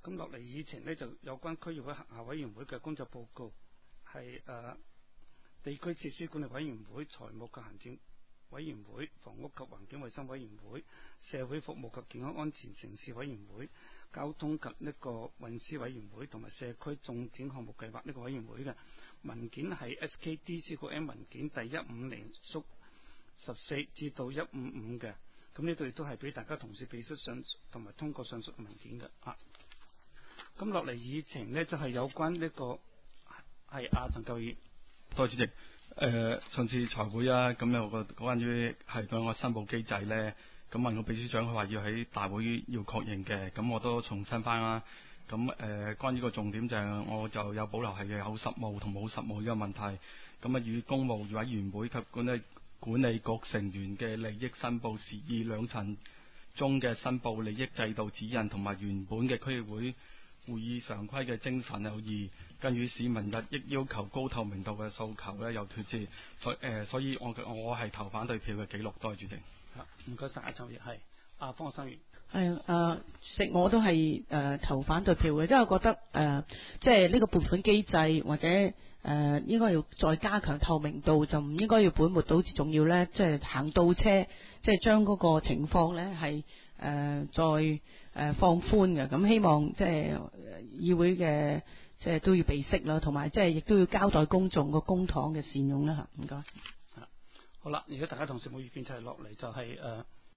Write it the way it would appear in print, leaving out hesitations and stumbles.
咁落嚟議程呢，就有關區議會轄下委員會嘅工作報告，係地區設施管理委員會、財務及行政委員會、房屋及環境衛生委員會、社會服務及健康安全城市委員會、交通及呢個運輸委員會同埋社區重點項目計劃呢個委員會嘅文件係 SKDC 文件第150/14至到155嘅。咁呢度亦都係俾大家同事俾出上同埋通過上述文件嘅。咁落嚟議程呢，就係有關呢個係陳救義。 多謝主席。上次財會啊，咁有個關於係嗰個申報機制呢，咁問個秘書長，佢話要喺大會要確認嘅，咁我都重申翻啦。咁關於個重點就係我就有保留係有實務同冇實務呢個問題。咁與公務委員會及管理局成員嘅利益申報時宜兩層中嘅申報利益制度指引同埋原本嘅區議會會議常規嘅精神有異，更與市民日益要求高透明度嘅訴求呢有脫節，所以我係投反對票嘅記錄。多謝主席。 唔該晒，陳議係方生員。 主席，我都係投反對票嘅，因為我覺得即係呢個撥款機制或者應該要再加強透明度，就唔應該要本末倒置，仲要呢即係行倒車，即係將嗰個情況呢係再放寬嘅。咁希望即係議會嘅即係都要備悉啦，同埋即係亦都要交代公眾個公帑嘅善用啦。唔該。 好啦，而家大家同事冇意見就係落嚟就係